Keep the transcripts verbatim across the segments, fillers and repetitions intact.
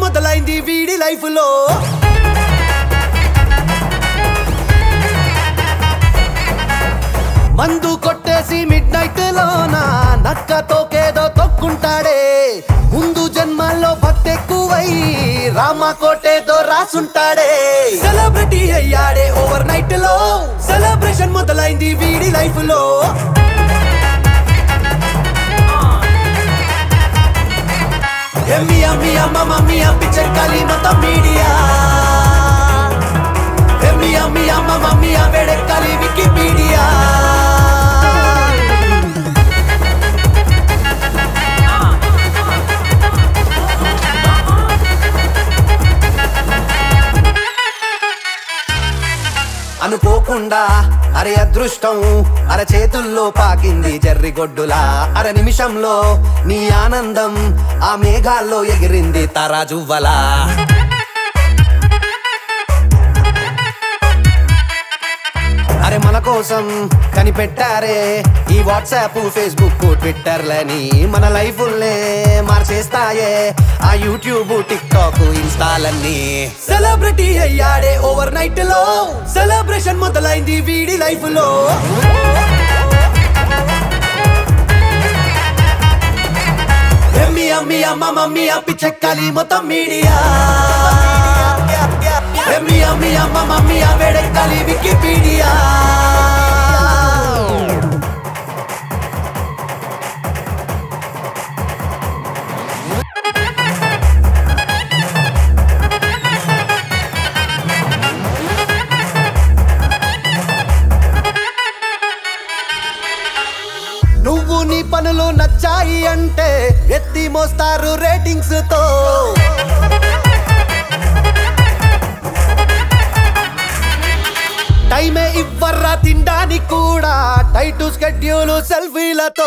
మొదలైంది వీడి లైఫ్ లో మందు కొట్టేసి మిడ్ నైట్ లోన నక్కతోకేదో తొక్కుంటాడే ముందు జన్మల్లో భక్తెక్కువై రామ కోటేదో రాసుంటాడే సెలబ్రిటీ అయ్యాడే ఓవర్ నైట్ లో సెలబ్రేషన్ మొదలైంది వీడి లైఫ్ లో Mia mia mamma mia piccecali mata media Mia mia mamma mia vedekali Wikipedia అనుకోకుండా అరే అదృష్టం అర చేతుల్లో పాకింది జర్రిగొడ్డులా అర నిమిషంలో నీ ఆనందం ఆ మేఘాల్లో ఎగిరింది తారాజువ్వలా అరే మన కోసం కనిపెట్టారే ఈ వాట్సాప్ ఫేస్బుక్ ట్విట్టర్లని మన లైఫ్లే మార్చేస్తాయే ఆ యూట్యూబ్ టిక్ టాక్ ఇన్స్టాలన్నీ సెలబ్రిటీ అయ్యాడే ఓవర్ నైట్ లో సెలబ్రేషన్ మొదలైంది వీడి లైఫ్ లో Mia mia mamma mia piccecali mata media Mia mia mamma mia vedekali Wikipedia నువ్వు నీ పనులు నచ్చాయి అంటే ఎత్తి మోస్తారు రేటింగ్స్ తో టైమే ఇవ్వర్రా తినడానికి కూడా టైట్ స్కెడ్యూల్ సెల్ఫీలతో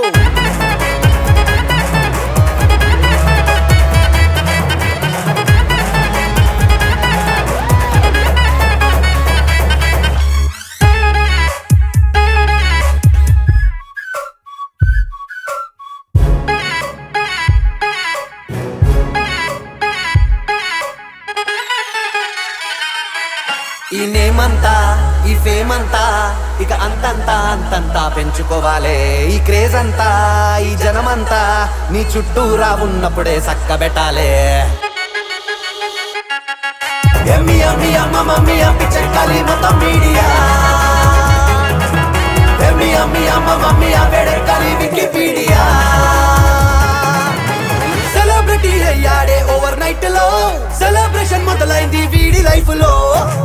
ఈ నేమంతా ఈ ఫేమ్ అంతా ఇక అంతంతా అంతంతా పెంచుకోవాలే ఈ క్రేజ్ అంతా ఈ జనమంతా నీ చుట్టూరా ఉన్నప్పుడే సక్కబెట్టాలే Mia mia mamma mia piccecali mata media Mia mia mamma mia vedekali Wikipedia celebrity అయ్యాడే ఓవర్ నైట్ లో సెలబ్రేషన్ మొదలైంది వీడి లైఫ్ లో